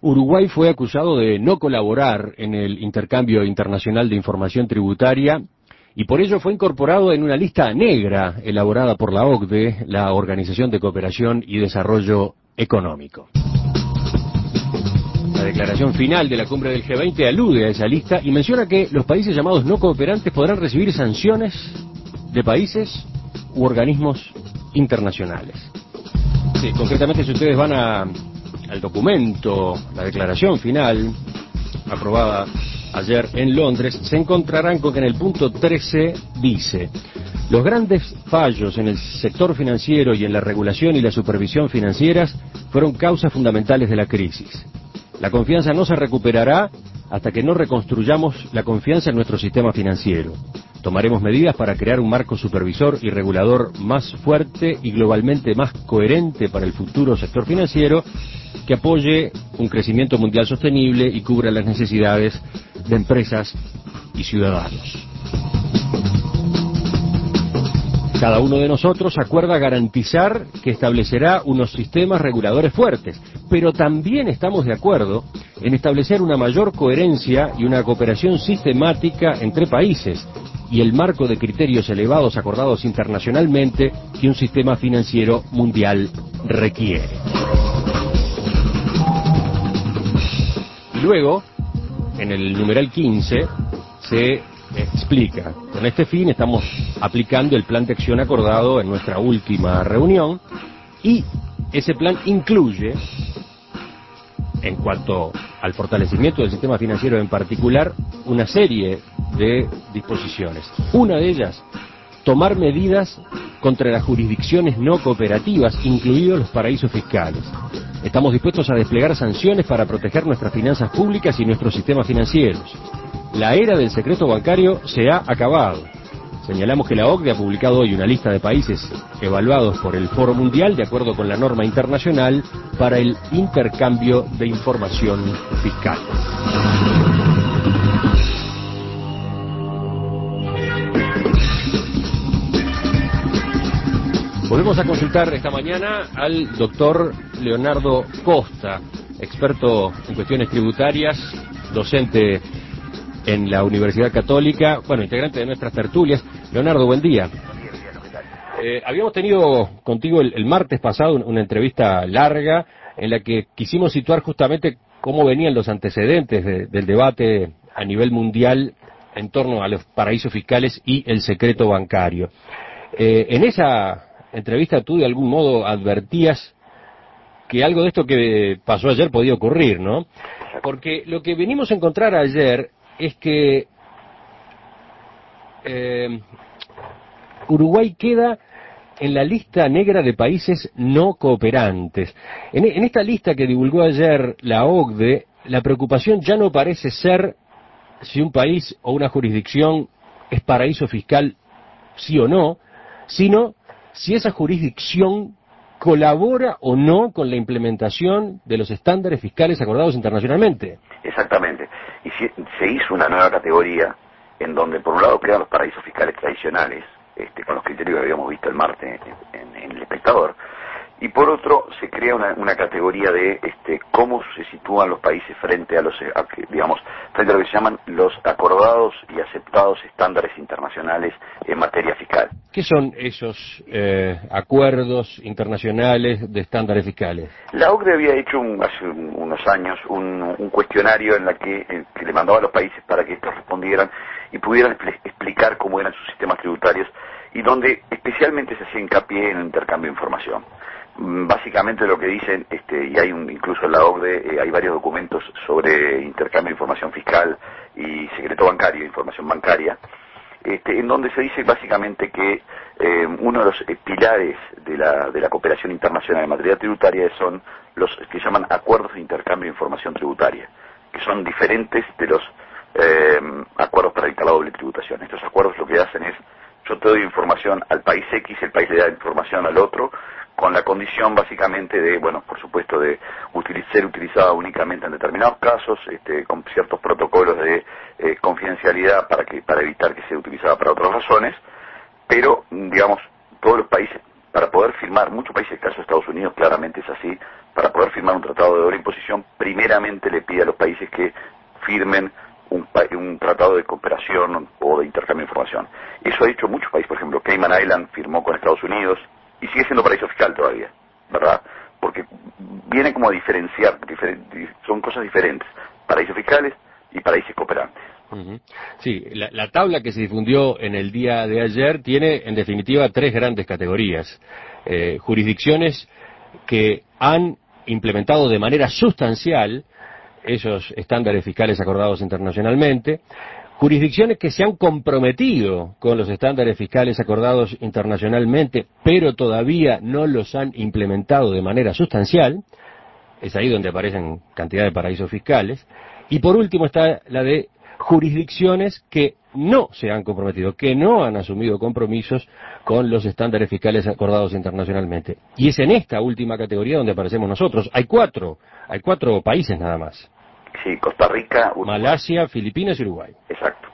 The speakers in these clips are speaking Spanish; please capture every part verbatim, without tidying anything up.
Uruguay fue acusado de no colaborar en el intercambio internacional de información tributaria y por ello fue incorporado en una lista negra elaborada por la O C D E, la Organización de Cooperación y Desarrollo Económico. La declaración final de la cumbre del G veinte alude a esa lista y menciona que los países llamados no cooperantes podrán recibir sanciones de países u organismos internacionales. Sí, concretamente, si ustedes van a, al documento, la declaración final, aprobada ayer en Londres, se encontrarán con que en el punto trece dice: los grandes fallos en el sector financiero y en la regulación y la supervisión financieras fueron causas fundamentales de la crisis. La confianza no se recuperará hasta que no reconstruyamos la confianza en nuestro sistema financiero. Tomaremos medidas para crear un marco supervisor y regulador más fuerte y globalmente más coherente para el futuro sector financiero, que apoye un crecimiento mundial sostenible y cubra las necesidades de empresas y ciudadanos. Cada uno de nosotros acuerda garantizar que establecerá unos sistemas reguladores fuertes, pero también estamos de acuerdo en establecer una mayor coherencia y una cooperación sistemática entre países y el marco de criterios elevados acordados internacionalmente que un sistema financiero mundial requiere. Y luego, en el numeral quince, se explica: con este fin estamos aplicando el plan de acción acordado en nuestra última reunión, y ese plan incluye, en cuanto al fortalecimiento del sistema financiero en particular, una serie de disposiciones. Una de ellas, tomar medidas contra las jurisdicciones no cooperativas, incluidos los paraísos fiscales. Estamos dispuestos a desplegar sanciones para proteger nuestras finanzas públicas y nuestros sistemas financieros. La era del secreto bancario se ha acabado. Señalamos que la O C D E ha publicado hoy una lista de países evaluados por el Foro Mundial de acuerdo con la norma internacional para el intercambio de información fiscal. Volvemos a consultar esta mañana al doctor Leonardo Costa, experto en cuestiones tributarias, docente en la Universidad Católica, bueno, integrante de nuestras tertulias. Leonardo, buen día. Eh, habíamos tenido contigo el, el martes pasado una entrevista larga en la que quisimos situar justamente cómo venían los antecedentes de, del debate a nivel mundial en torno a los paraísos fiscales y el secreto bancario. Eh, en esa entrevista tú de algún modo advertías que algo de esto que pasó ayer podía ocurrir, ¿no? Porque lo que venimos a encontrar ayer es que eh, Uruguay queda en la lista negra de países no cooperantes. En, en esta lista que divulgó ayer la O C D E, la preocupación ya no parece ser si un país o una jurisdicción es paraíso fiscal, sí o no, sino si esa jurisdicción colabora o no con la implementación de los estándares fiscales acordados internacionalmente. Exactamente. Y si, se hizo una nueva categoría en donde por un lado quedan los paraísos fiscales tradicionales, este, con los criterios que habíamos visto el martes en, en, en El Espectador, y por otro se crea una, una categoría de este, cómo se sitúan los países frente a los, a, digamos, frente a lo que se llaman los acordados y aceptados estándares internacionales en materia fiscal. ¿Qué son esos eh, acuerdos internacionales de estándares fiscales? La O C D E había hecho un, hace un, unos años un, un cuestionario en la que, eh, que le mandaba a los países para que estos respondieran y pudieran expl- explicar cómo eran sus sistemas tributarios, y donde especialmente se hacía hincapié en el intercambio de información. Básicamente lo que dicen, este, y hay un, incluso en la O C D E eh, hay varios documentos sobre intercambio de información fiscal y secreto bancario, información bancaria, este, en donde se dice básicamente que eh, uno de los eh, pilares de la, de la cooperación internacional en materia tributaria son los que llaman acuerdos de intercambio de información tributaria, que son diferentes de los eh, acuerdos para evitar la doble tributación. Estos acuerdos lo que hacen es: yo te doy información al país X, el país le da información al otro, con la condición básicamente de, bueno, por supuesto, de util- ser utilizada únicamente en determinados casos, este, con ciertos protocolos de eh, confidencialidad para que para evitar que sea utilizada para otras razones, pero, digamos, todos los países para poder firmar, muchos países, el caso de Estados Unidos claramente es así, para poder firmar un tratado de doble imposición, primeramente le pide a los países que firmen un, un tratado de cooperación o de intercambio de información. Eso ha hecho muchos países, por ejemplo, Cayman Island firmó con Estados Unidos y sigue siendo paraíso fiscal todavía, ¿verdad? Porque viene como a diferenciar, diferen, son cosas diferentes, paraísos fiscales y paraísos cooperantes. Uh-huh. Sí, la, la tabla que se difundió en el día de ayer tiene en definitiva tres grandes categorías. Eh, jurisdicciones que han implementado de manera sustancial esos estándares fiscales acordados internacionalmente, jurisdicciones que se han comprometido con los estándares fiscales acordados internacionalmente, pero todavía no los han implementado de manera sustancial, es ahí donde aparecen cantidad de paraísos fiscales, y por último está la de jurisdicciones que no se han comprometido, que no han asumido compromisos con los estándares fiscales acordados internacionalmente. Y es en esta última categoría donde aparecemos nosotros. Hay cuatro, hay cuatro países nada más. Sí, Costa Rica, Uruguay. Malasia, Filipinas y Uruguay. Exacto.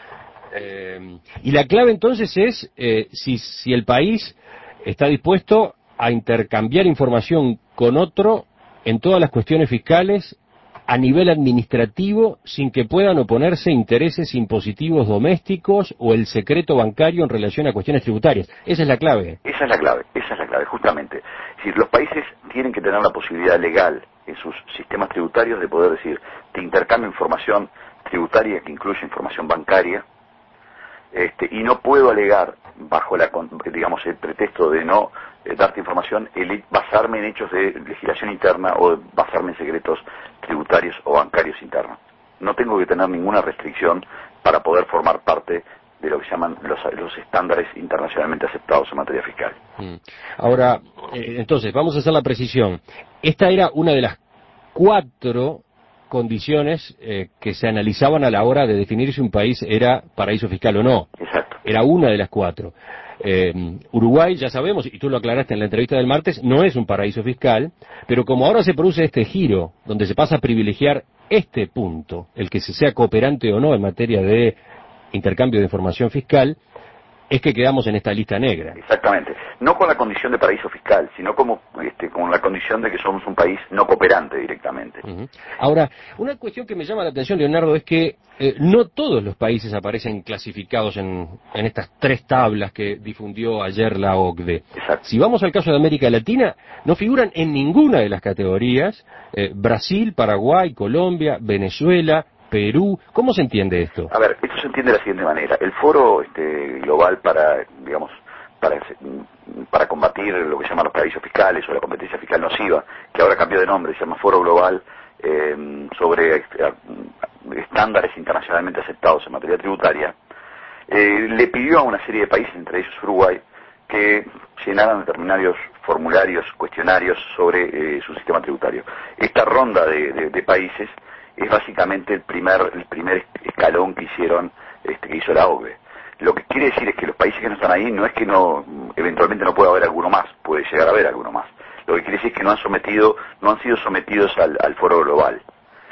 Eh, y la clave entonces es eh, si, si el país está dispuesto a intercambiar información con otro en todas las cuestiones fiscales a nivel administrativo sin que puedan oponerse intereses impositivos domésticos o el secreto bancario en relación a cuestiones tributarias. Esa es la clave. Esa es la clave, esa es la clave, justamente. Es decir, los países tienen que tener la posibilidad legal en sus sistemas tributarios de poder decir, te intercambio información tributaria que incluye información bancaria, este, y no puedo alegar bajo la, digamos, el pretexto de no eh, darte información, el basarme en hechos de legislación interna o basarme en secretos tributarios o bancarios internos. No tengo que tener ninguna restricción para poder formar parte de lo que se llaman los, los estándares internacionalmente aceptados en materia fiscal. Ahora, eh, entonces, vamos a hacer la precisión. Esta era una de las cuatro condiciones eh, que se analizaban a la hora de definir si un país era paraíso fiscal o no. Exacto. Era una de las cuatro. Eh, Uruguay, ya sabemos, y tú lo aclaraste en la entrevista del martes, no es un paraíso fiscal, pero como ahora se produce este giro, donde se pasa a privilegiar este punto, el que se sea cooperante o no en materia de intercambio de información fiscal, es que quedamos en esta lista negra. Exactamente. No con la condición de paraíso fiscal, sino como este, con la condición de que somos un país no cooperante directamente. Uh-huh. Ahora, una cuestión que me llama la atención, Leonardo, es que eh, no todos los países aparecen clasificados en, en estas tres tablas que difundió ayer la O C D E. Exacto. Si vamos al caso de América Latina, no figuran en ninguna de las categorías eh, Brasil, Paraguay, Colombia, Venezuela, Perú. ¿Cómo se entiende esto? A ver, esto se entiende de la siguiente manera. El foro este, global para, digamos, para, para combatir lo que se llaman los paraísos fiscales o la competencia fiscal nociva, que ahora cambió de nombre, se llama Foro Global eh, sobre eh, estándares internacionalmente aceptados en materia tributaria, eh, le pidió a una serie de países, entre ellos Uruguay, que llenaran determinados formularios, cuestionarios sobre eh, su sistema tributario. Esta ronda de, de, de países es básicamente el primer el primer escalón que hicieron este, que hizo la O C D E. Lo que quiere decir es que los países que no están ahí no es que no eventualmente no pueda haber alguno más, puede llegar a haber alguno más. Lo que quiere decir es que no han sometido no han sido sometidos al, al foro global.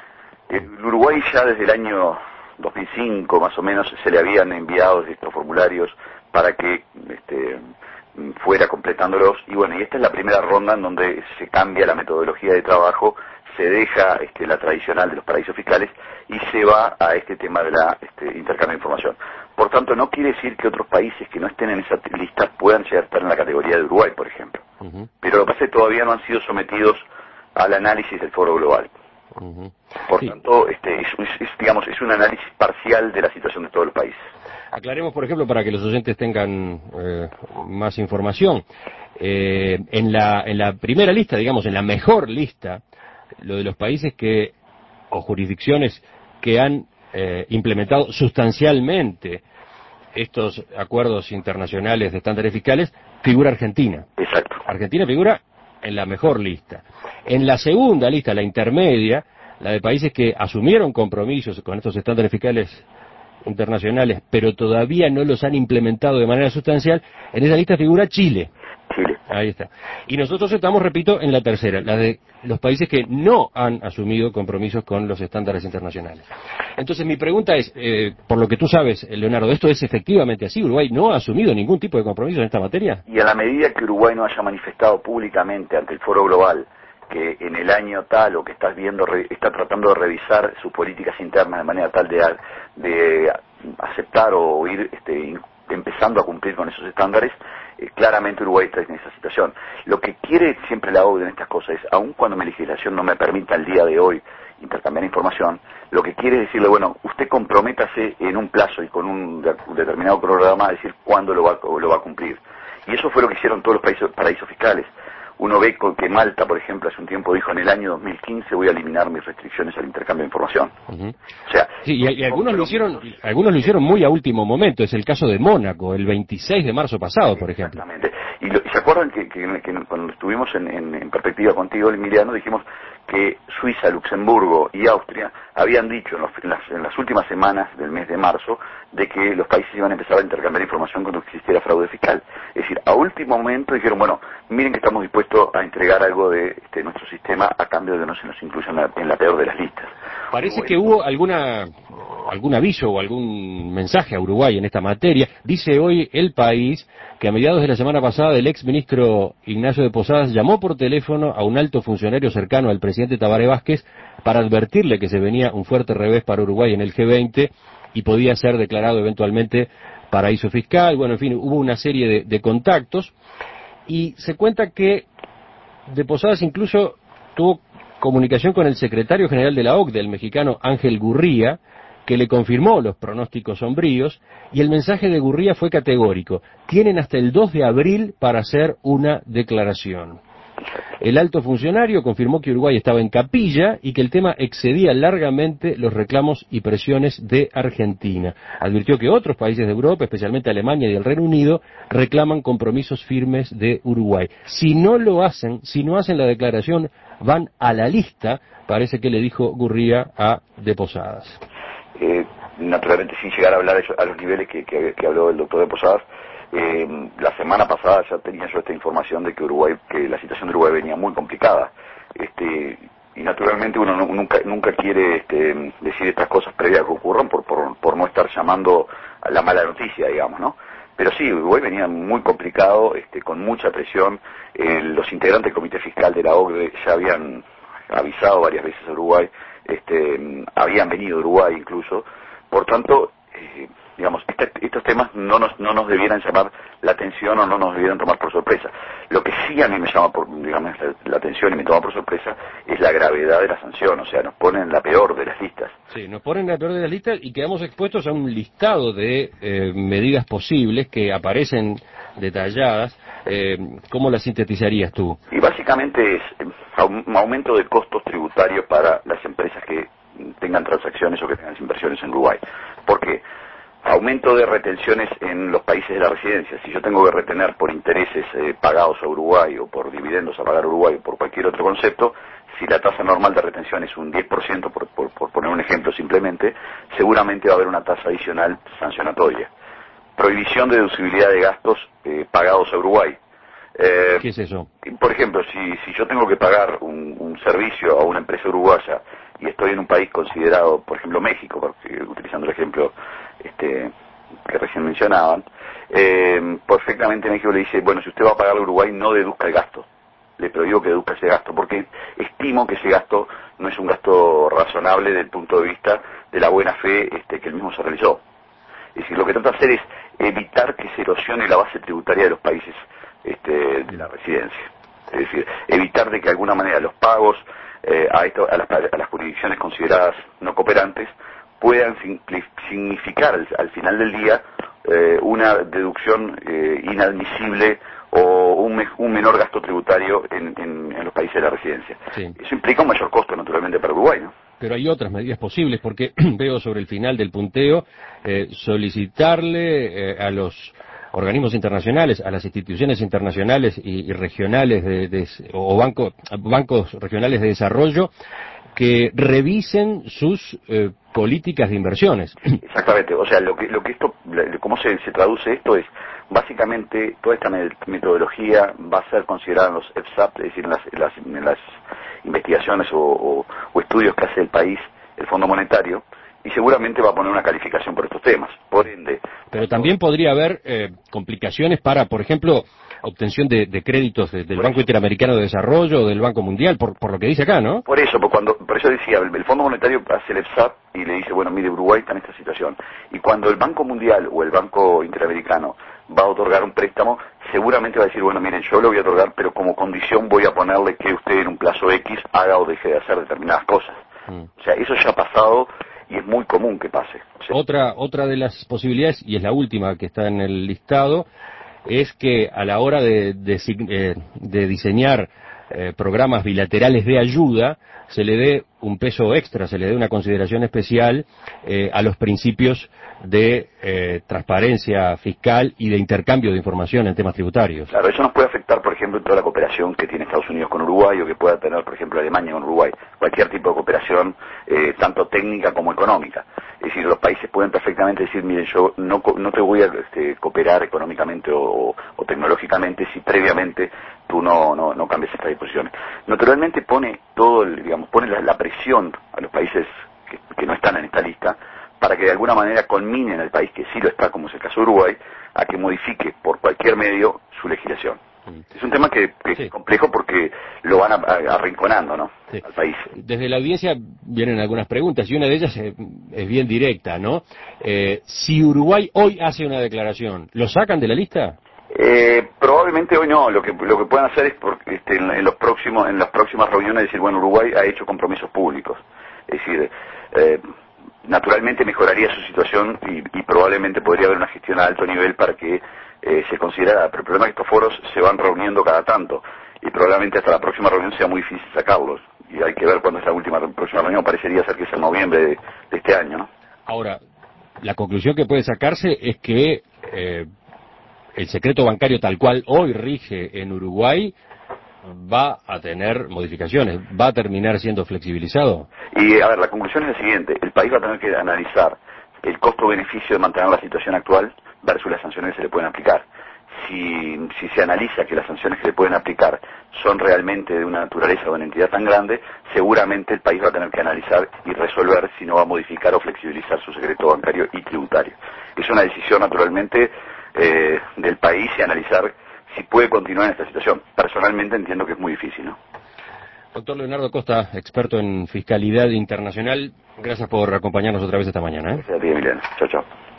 El Uruguay ya desde el año dos mil cinco más o menos se le habían enviado estos formularios para que este, fuera completándolos, y bueno, y esta es la primera ronda en donde se cambia la metodología de trabajo, se deja este, la tradicional de los paraísos fiscales y se va a este tema de la este, intercambio de información. Por tanto, no quiere decir que otros países que no estén en esa lista puedan llegar a estar en la categoría de Uruguay, por ejemplo. Uh-huh. Pero lo que pasa es que todavía no han sido sometidos al análisis del foro global. Uh-huh. Por sí. tanto, este, es, es, es, digamos, es un análisis parcial de la situación de todos los países. Aclaremos, por ejemplo, para que los oyentes tengan eh, más información. Eh, en la, en la primera lista, digamos, en la mejor lista, lo de los países que, o jurisdicciones que han eh, implementado sustancialmente estos acuerdos internacionales de estándares fiscales, figura Argentina. Exacto. Argentina figura en la mejor lista. En la segunda lista, la intermedia, la de países que asumieron compromisos con estos estándares fiscales internacionales, pero todavía no los han implementado de manera sustancial, en esa lista figura Chile. Chile. Ahí está. Y nosotros estamos, repito, en la tercera, la de los países que no han asumido compromisos con los estándares internacionales. Entonces mi pregunta es, eh, por lo que tú sabes, Leonardo, ¿esto es efectivamente así? ¿Uruguay no ha asumido ningún tipo de compromiso en esta materia? Y a la medida que Uruguay no haya manifestado públicamente ante el Foro Global que en el año tal o que estás viendo re, está tratando de revisar sus políticas internas de manera tal de, de aceptar o ir este, empezando a cumplir con esos estándares, eh, claramente Uruguay está en esa situación. Lo que quiere siempre la O C D E en estas cosas es, aun cuando mi legislación no me permita al día de hoy intercambiar información, lo que quiere es decirle, bueno, usted comprométase en un plazo y con un, de, un determinado programa a decir cuándo lo va, lo va a cumplir. Y eso fue lo que hicieron todos los países, paraísos fiscales. Uno ve que Malta, por ejemplo, hace un tiempo dijo en el año dos mil quince voy a eliminar mis restricciones al intercambio de información. Uh-huh. O sea, sí, y, y algunos lo hicieron, algunos lo hicieron muy a último momento. Es el caso de Mónaco, el veintiséis de marzo pasado, por ejemplo. Exactamente. Y, lo, y se acuerdan que, que, que cuando estuvimos en, en, en perspectiva contigo, Emiliano, dijimos que Suiza, Luxemburgo y Austria habían dicho en, los, en, las, en las últimas semanas del mes de marzo de que los países iban a empezar a intercambiar información cuando existiera fraude fiscal. Es decir, a último momento dijeron, bueno, miren que estamos dispuestos a entregar algo de este, nuestro sistema a cambio de que no se nos incluya en la, en la peor de las listas. Parece que hubo alguna algún aviso o algún mensaje a Uruguay en esta materia. Dice hoy El País que a mediados de la semana pasada el ex ministro Ignacio de Posadas llamó por teléfono a un alto funcionario cercano al presidente Tabaré Vázquez para advertirle que se venía un fuerte revés para Uruguay en el G veinte y podía ser declarado eventualmente paraíso fiscal. Bueno, en fin, hubo una serie de, de contactos y se cuenta que de Posadas incluso tuvo comunicación con el secretario general de la O C D E, el mexicano Ángel Gurría, que le confirmó los pronósticos sombríos, y el mensaje de Gurría fue categórico. Tienen hasta el dos de abril para hacer una declaración. El alto funcionario confirmó que Uruguay estaba en capilla y que el tema excedía largamente los reclamos y presiones de Argentina. Advirtió que otros países de Europa, especialmente Alemania y el Reino Unido, reclaman compromisos firmes de Uruguay. Si no lo hacen, si no hacen la declaración, van a la lista, parece que le dijo Gurría a De Posadas. Eh, naturalmente sin llegar a hablar a los niveles que, que, que habló el doctor De Posadas, eh, la semana pasada ya tenía yo esta información de que Uruguay, que la situación de Uruguay venía muy complicada, este, y naturalmente uno no, nunca nunca quiere este, decir estas cosas previas que ocurran por, por, por no estar llamando a la mala noticia, digamos, ¿no? Pero sí, Uruguay venía muy complicado, este, con mucha presión. Eh, los integrantes del Comité Fiscal de la O C D E ya habían avisado varias veces a Uruguay, este, habían venido a Uruguay incluso. Por tanto, eh, digamos, este, estos temas no nos, no nos debieran llamar la atención o no nos debieran tomar por sorpresa. Lo que sí a mí me llama por, digamos, la, la atención y me toma por sorpresa es la gravedad de la sanción, o sea, nos ponen en la peor de las listas. Sí, nos ponen en la peor de las listas y quedamos expuestos a un listado de eh, medidas posibles que aparecen detalladas. Eh, ¿Cómo las sintetizarías tú? Y básicamente es un aumento de costos tributarios para las empresas que tengan transacciones o que tengan inversiones en Uruguay. ¿Por qué? Aumento de retenciones en los países de la residencia. Si yo tengo que retener por intereses eh, pagados a Uruguay o por dividendos a pagar a Uruguay o por cualquier otro concepto, si la tasa normal de retención es un diez por ciento, por, por, por poner un ejemplo simplemente, seguramente va a haber una tasa adicional sancionatoria. Prohibición de deducibilidad de gastos eh, pagados a Uruguay. Eh, ¿Qué es eso? Por ejemplo, si, si yo tengo que pagar un, un servicio a una empresa uruguaya y estoy en un país considerado, por ejemplo México, porque, utilizando el ejemplo este, que recién mencionaban, eh, perfectamente México le dice, bueno, si usted va a pagar a Uruguay, no deduzca el gasto. Le prohíbo que deduzca ese gasto, porque estimo que ese gasto no es un gasto razonable desde el punto de vista de la buena fe este, que él mismo se realizó. Es decir, lo que trata de hacer es evitar que se erosione la base tributaria de los países este, de la residencia. Es decir, evitar de que de alguna manera los pagos eh, a, esto, a, las, a las jurisdicciones consideradas no cooperantes puedan significar al, al final del día eh, una deducción eh, inadmisible o un, me, un menor gasto tributario en, en, en los países de la residencia. Sí. Eso implica un mayor costo, naturalmente, para Uruguay, ¿no? Pero hay otras medidas posibles, porque veo sobre el final del punteo eh, solicitarle eh, a los organismos internacionales, a las instituciones internacionales y, y regionales de, de, o banco, bancos regionales de desarrollo que revisen sus eh, políticas de inversiones. Exactamente, o sea, lo que lo que esto, cómo se, se traduce esto es, básicamente, toda esta metodología va a ser considerada en los F S A P, es decir, en las, en las, en las investigaciones o, o, o estudios que hace el país, el Fondo Monetario, y seguramente va a poner una calificación por estos temas. Por ende... Pero también podría haber eh, complicaciones para, por ejemplo, obtención de, de créditos de, del Banco Interamericano de Desarrollo o del Banco Mundial, por, por lo que dice acá, ¿no? Por eso, por, cuando, por eso decía, el, el Fondo Monetario hace el E P S A P y le dice, bueno, mire, Uruguay está en esta situación. Y cuando el Banco Mundial o el Banco Interamericano va a otorgar un préstamo, seguramente va a decir, bueno, miren, yo lo voy a otorgar, pero como condición voy a ponerle que usted en un plazo X haga o deje de hacer determinadas cosas. Mm. O sea, eso ya ha pasado y es muy común que pase. O sea, otra, otra de las posibilidades, y es la última que está en el listado, es que a la hora de, de, de, de diseñar eh, programas bilaterales de ayuda, se le dé un peso extra, se le dé una consideración especial eh, a los principios de eh, transparencia fiscal y de intercambio de información en temas tributarios. Claro, eso nos puede afectar, por ejemplo, en toda la cooperación que tiene Estados Unidos con Uruguay o que pueda tener, por ejemplo, Alemania con Uruguay. Cualquier tipo de cooperación, eh, tanto técnica como económica. Es decir, los países pueden perfectamente decir, miren, yo no, no te voy a este, cooperar económicamente o, o tecnológicamente si previamente tú no, no, no cambias estas disposiciones. Naturalmente pone todo, el, digamos, pone la, la presión a los países que, que no están en esta lista para que de alguna manera conminen al país que sí lo está, como es el caso de Uruguay, a que modifique por cualquier medio su legislación. Es un tema que, que sí. es complejo porque lo van a, a, arrinconando, ¿no? Sí. Al país. Desde la audiencia vienen algunas preguntas y una de ellas es, es bien directa, ¿no? Eh, si Uruguay hoy hace una declaración, ¿lo sacan de la lista? Eh, probablemente hoy no. Lo que lo que puedan hacer es por, este, en, en los próximos en las próximas reuniones decir, bueno, Uruguay ha hecho compromisos públicos. Es decir, eh, naturalmente mejoraría su situación y, y probablemente podría haber una gestión a alto nivel para que eh, se considerara. Pero el problema es que estos foros se van reuniendo cada tanto y probablemente hasta la próxima reunión sea muy difícil sacarlos. Y hay que ver cuándo es la última próxima reunión. Parecería ser que es en noviembre de, de este año, ¿no? Ahora, la conclusión que puede sacarse es que eh, el secreto bancario tal cual hoy rige en Uruguay va a tener modificaciones, va a terminar siendo flexibilizado. Y, a ver, la conclusión es la siguiente. El país va a tener que analizar el costo-beneficio de mantener la situación actual versus las sanciones que se le pueden aplicar. Si, si se analiza que las sanciones que se pueden aplicar son realmente de una naturaleza o de una entidad tan grande, seguramente el país va a tener que analizar y resolver si no va a modificar o flexibilizar su secreto bancario y tributario. Es una decisión, naturalmente, eh, del país y analizar si puede continuar en esta situación. Personalmente entiendo que es muy difícil, ¿no? Doctor Leonardo Costa, experto en fiscalidad internacional, gracias por acompañarnos otra vez esta mañana, ¿eh? Gracias a ti, Emiliano. Chao, chao.